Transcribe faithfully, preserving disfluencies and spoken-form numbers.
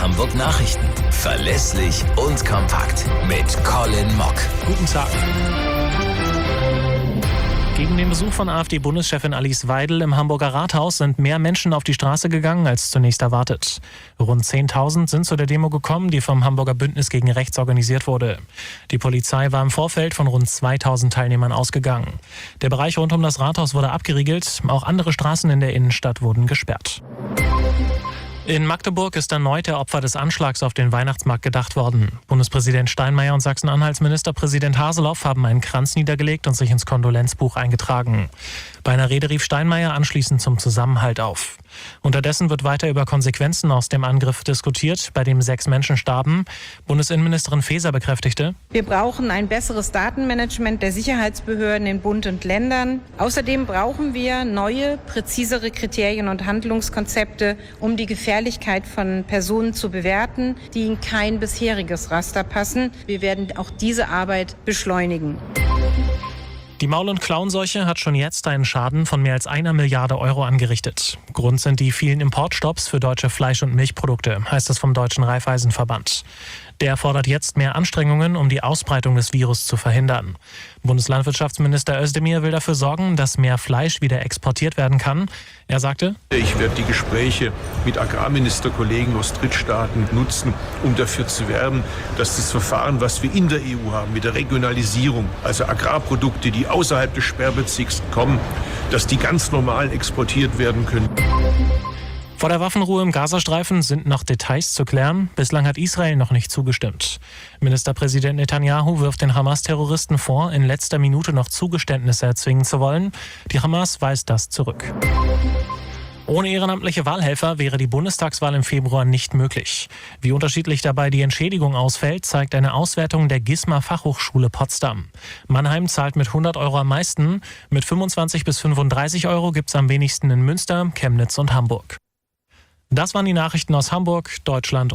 Hamburg Nachrichten. Verlässlich und kompakt. Mit Colin Mock. Guten Tag. Gegen den Besuch von AfD-Bundeschefin Alice Weidel im Hamburger Rathaus sind mehr Menschen auf die Straße gegangen als zunächst erwartet. Rund zehntausend sind zu der Demo gekommen, die vom Hamburger Bündnis gegen Rechts organisiert wurde. Die Polizei war im Vorfeld von rund zweitausend Teilnehmern ausgegangen. Der Bereich rund um das Rathaus wurde abgeriegelt, auch andere Straßen in der Innenstadt wurden gesperrt. In Magdeburg ist erneut der Opfer des Anschlags auf den Weihnachtsmarkt gedacht worden. Bundespräsident Steinmeier und Sachsen-Anhalts Ministerpräsident Haseloff haben einen Kranz niedergelegt und sich ins Kondolenzbuch eingetragen. Bei einer Rede rief Steinmeier anschließend zum Zusammenhalt auf. Unterdessen wird weiter über Konsequenzen aus dem Angriff diskutiert, bei dem sechs Menschen starben. Bundesinnenministerin Faeser bekräftigte: Wir brauchen ein besseres Datenmanagement der Sicherheitsbehörden in Bund und Ländern. Außerdem brauchen wir neue, präzisere Kriterien und Handlungskonzepte, um die Gefährlichkeit von Personen zu bewerten, die in kein bisheriges Raster passen. Wir werden auch diese Arbeit beschleunigen. Die Maul- und Klauenseuche hat schon jetzt einen Schaden von mehr als einer Milliarde Euro angerichtet. Grund sind die vielen Importstopps für deutsche Fleisch- und Milchprodukte, heißt es vom Deutschen Raiffeisenverband. Der fordert jetzt mehr Anstrengungen, um die Ausbreitung des Virus zu verhindern. Bundeslandwirtschaftsminister Özdemir will dafür sorgen, dass mehr Fleisch wieder exportiert werden kann. Er sagte: Ich werde die Gespräche mit Agrarministerkollegen aus Drittstaaten nutzen, um dafür zu werben, dass das Verfahren, was wir in der E U haben, mit der Regionalisierung, also Agrarprodukte, die außerhalb des Sperrbezirks kommen, dass die ganz normal exportiert werden können. Vor der Waffenruhe im Gazastreifen sind noch Details zu klären. Bislang hat Israel noch nicht zugestimmt. Ministerpräsident Netanyahu wirft den Hamas-Terroristen vor, in letzter Minute noch Zugeständnisse erzwingen zu wollen. Die Hamas weist das zurück. Ohne ehrenamtliche Wahlhelfer wäre die Bundestagswahl im Februar nicht möglich. Wie unterschiedlich dabei die Entschädigung ausfällt, zeigt eine Auswertung der GISMA Fachhochschule Potsdam. Mannheim zahlt mit hundert Euro am meisten, mit fünfundzwanzig bis fünfunddreißig Euro gibt es am wenigsten in Münster, Chemnitz und Hamburg. Das waren die Nachrichten aus Hamburg, Deutschland